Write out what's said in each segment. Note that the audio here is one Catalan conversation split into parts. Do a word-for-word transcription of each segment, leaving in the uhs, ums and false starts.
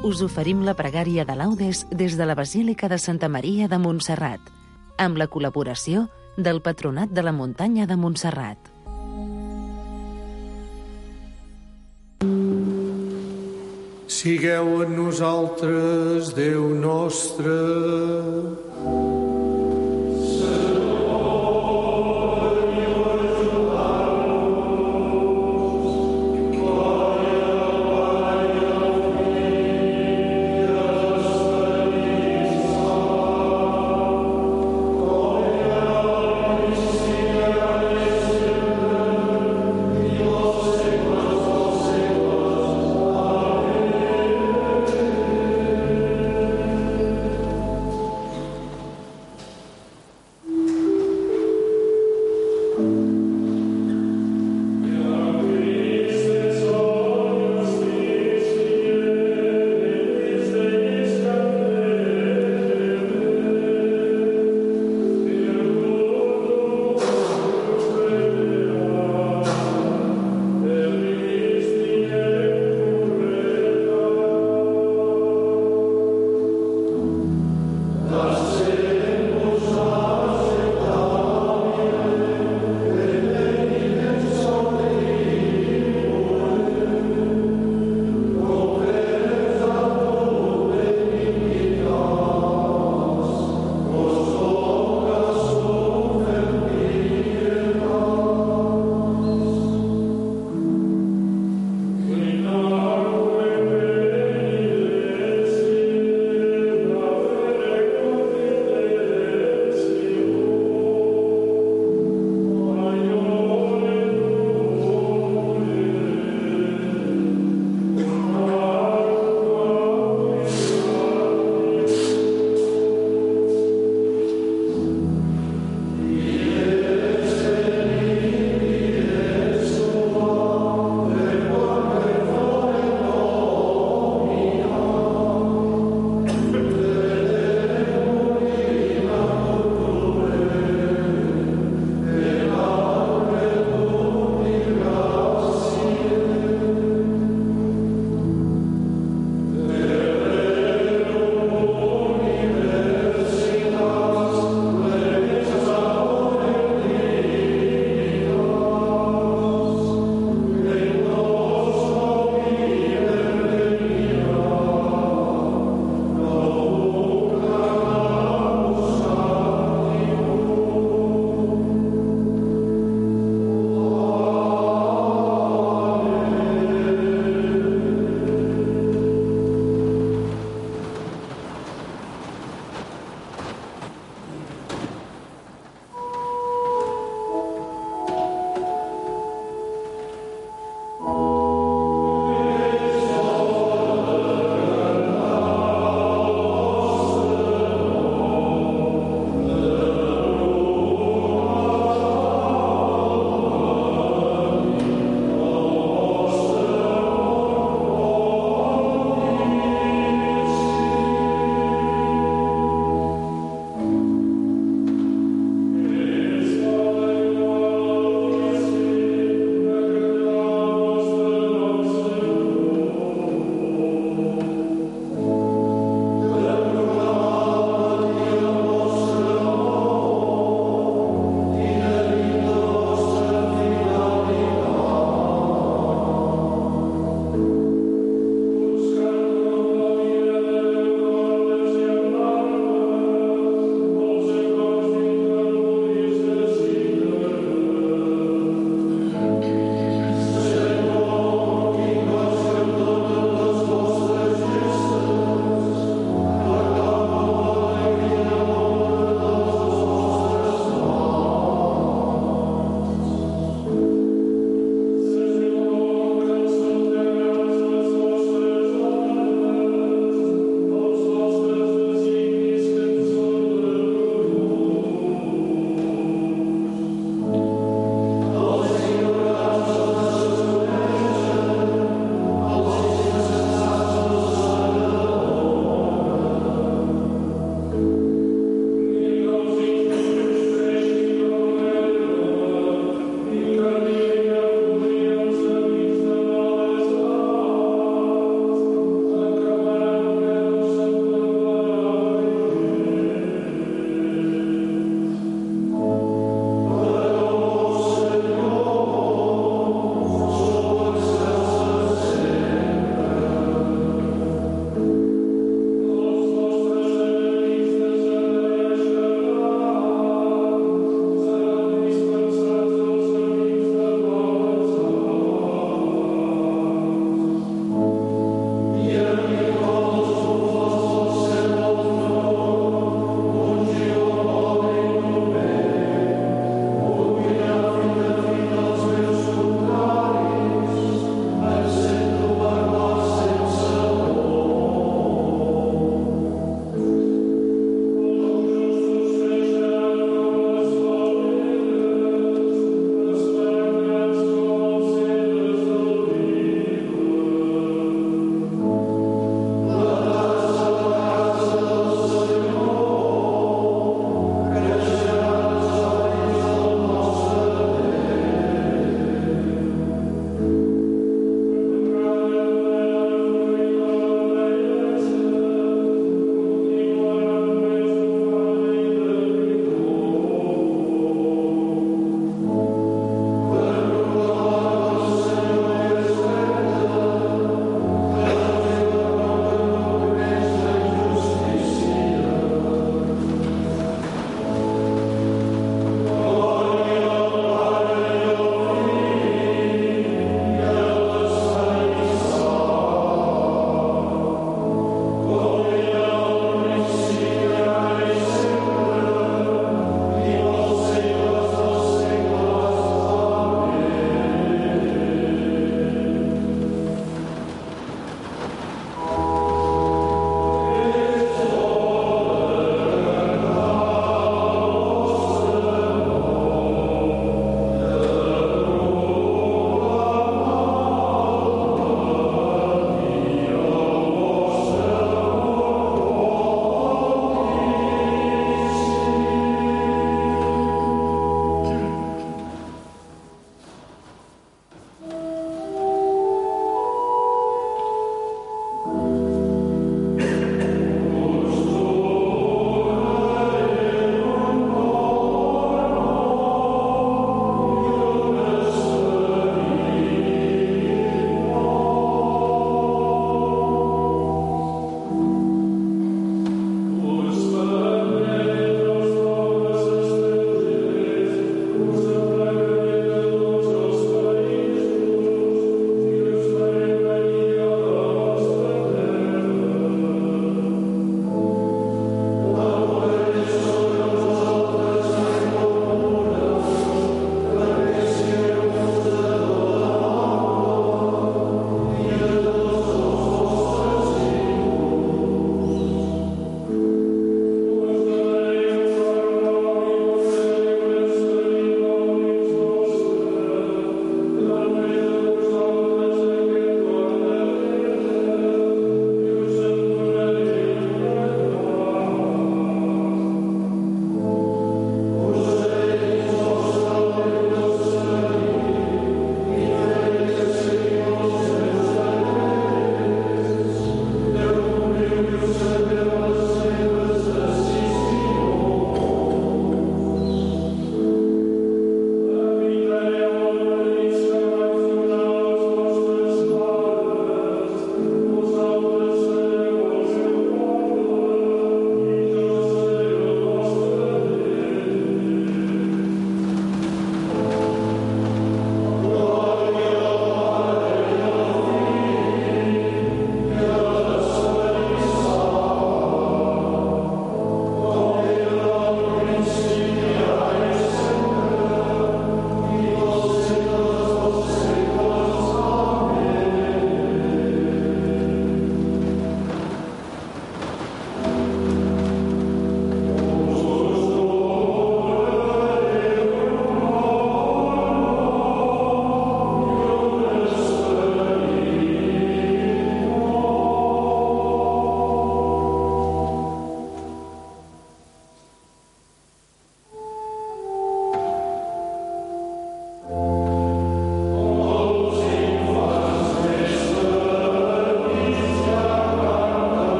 us oferim la pregària de laudes des de la Basílica de Santa Maria de Montserrat, amb la col·laboració del Patronat de la Muntanya de Montserrat. Sigueu en nosaltres, Déu nostre.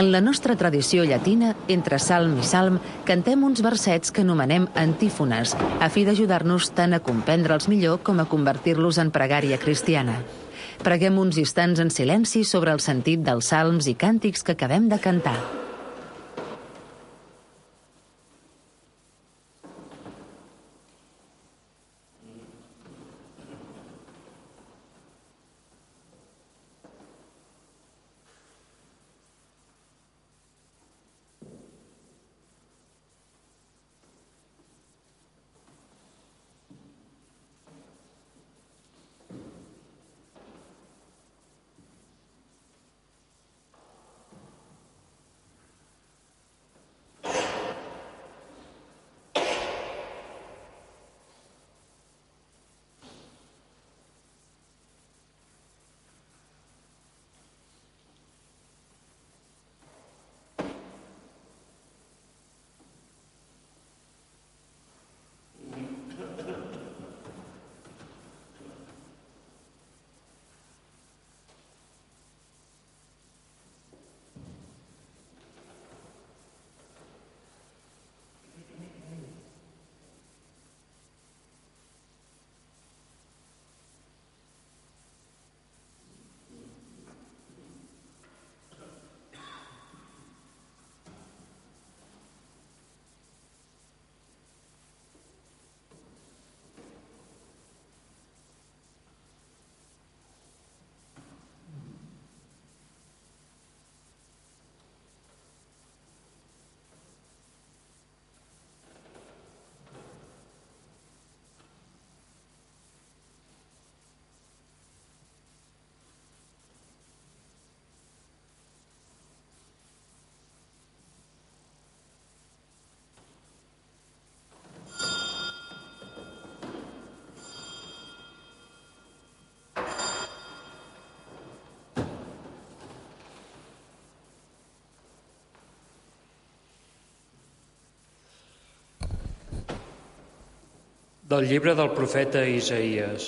En la nostra tradició llatina, entre salm i salm, cantem uns versets que anomenem antífones, a fi d'ajudar-nos tant a comprendre'ls millor com a convertir-los en pregària cristiana. Preguem uns instants en silenci sobre el sentit dels salms i càntics que acabem de cantar. Del llibre del profeta Isaïes.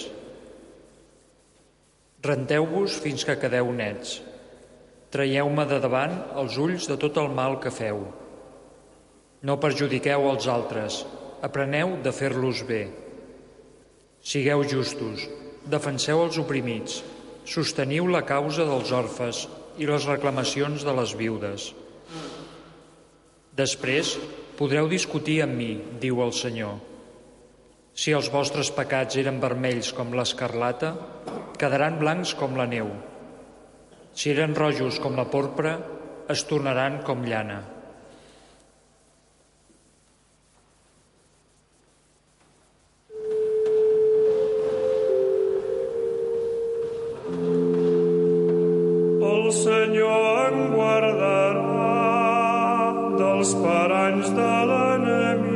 Renteu-vos fins que quedeu nets. Traieu-me de davant els ulls de tot el mal que feu. No perjudiqueu els altres, apreneu de fer-los bé. Sigueu justos, defenseu els oprimits, sosteniu la causa dels orfes i les reclamacions de les viudes. Després podreu discutir amb mi, diu el Senyor. Si els vostres pecats eren vermells com l'escarlata, quedaran blancs com la neu. Si eren rojos com la porpra, es tornaran com llana. El Senyor em guardarà dels paranys de l'enemic.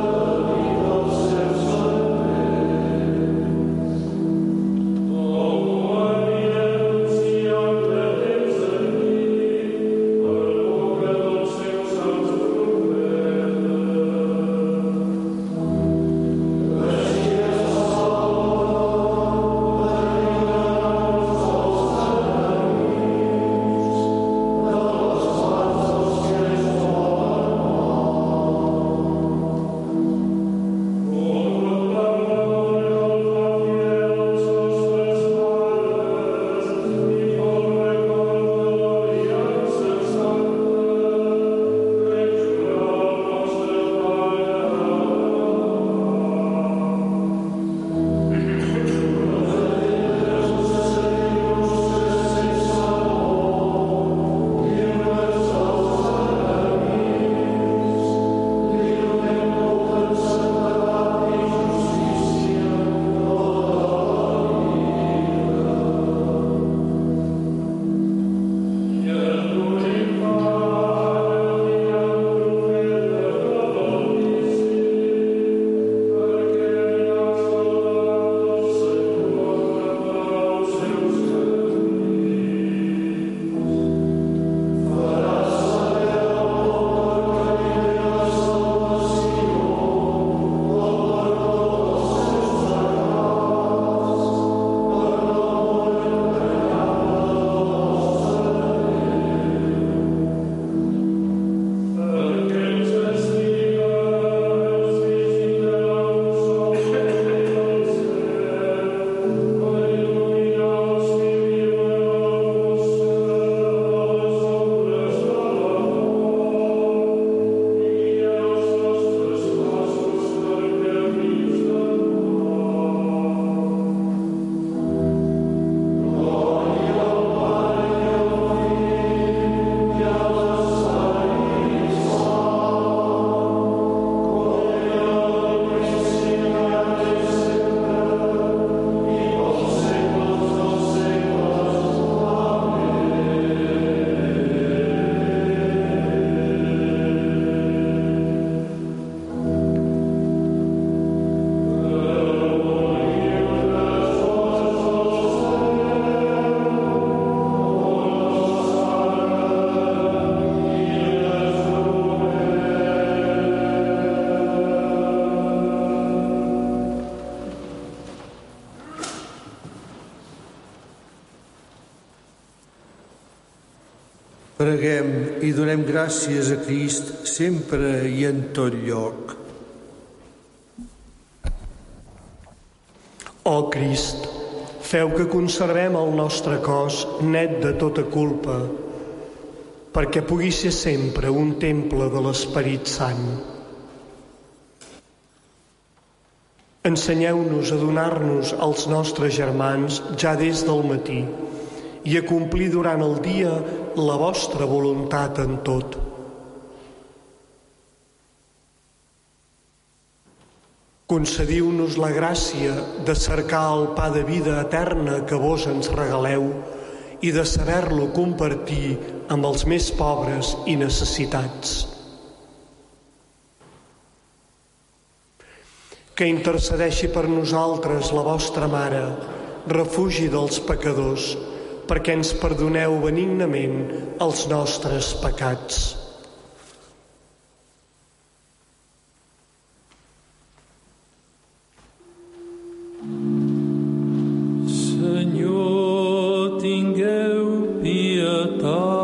Oh Preguem i donem gràcies a Crist sempre i en tot lloc. Ó Crist, feu que conservem el nostre cos net de tota culpa, perquè pugui ser sempre un temple de l'Esperit Sant. Ensenyeu-nos a donar-nos als nostres germans ja des del matí i a complir durant el dia la vostra voluntat en tot. Concediu-nos la gràcia de cercar el pa de vida eterna que vos ens regaleu i de saber-lo compartir amb els més pobres i necessitats. Que intercedeixi per nosaltres la vostra Mare, refugi dels pecadors, perquè ens perdoneu benignament els nostres pecats. Senyor, tingueu pietat.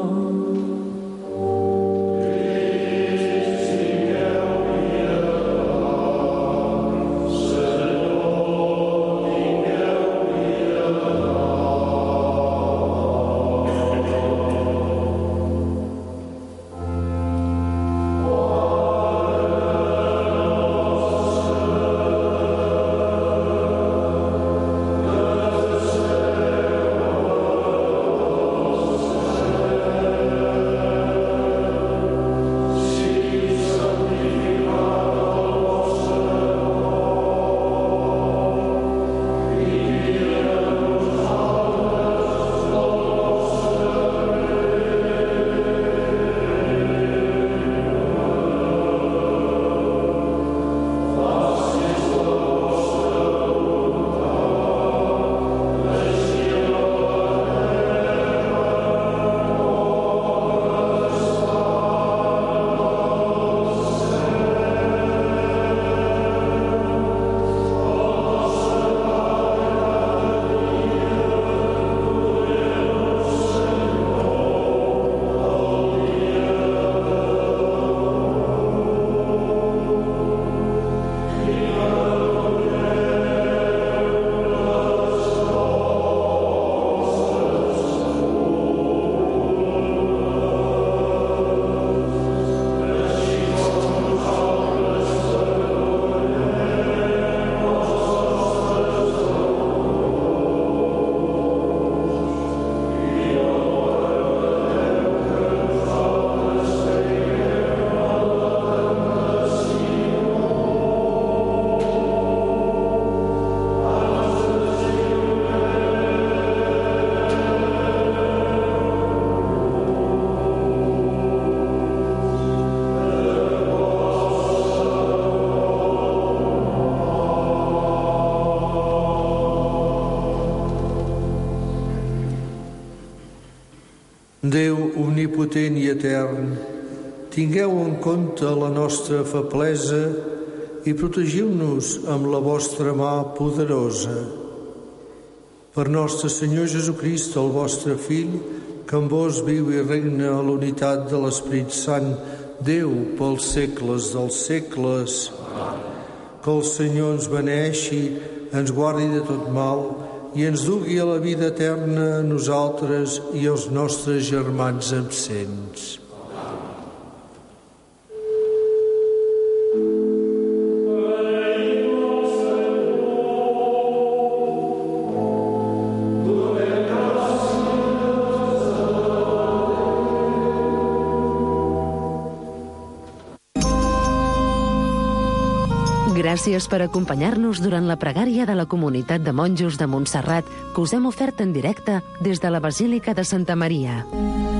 Déu omnipotent i etern, tingueu en compte la nostra feblesa i protegiu-nos amb la vostra mà poderosa. Per nostre Senyor Jesucrist, el vostre Fill, que amb vos viu i regna a l'unitat de l'Esperit Sant, Déu pels segles dels segles. Que el Senyor ens beneixi, ens guardi de tot mal i ens dugui a la vida eterna a nosaltres i als nostres germans absents. Gràcies per acompanyar-nos durant la pregària de la comunitat de monjos de Montserrat que us hem ofert en directe des de la Basílica de Santa Maria.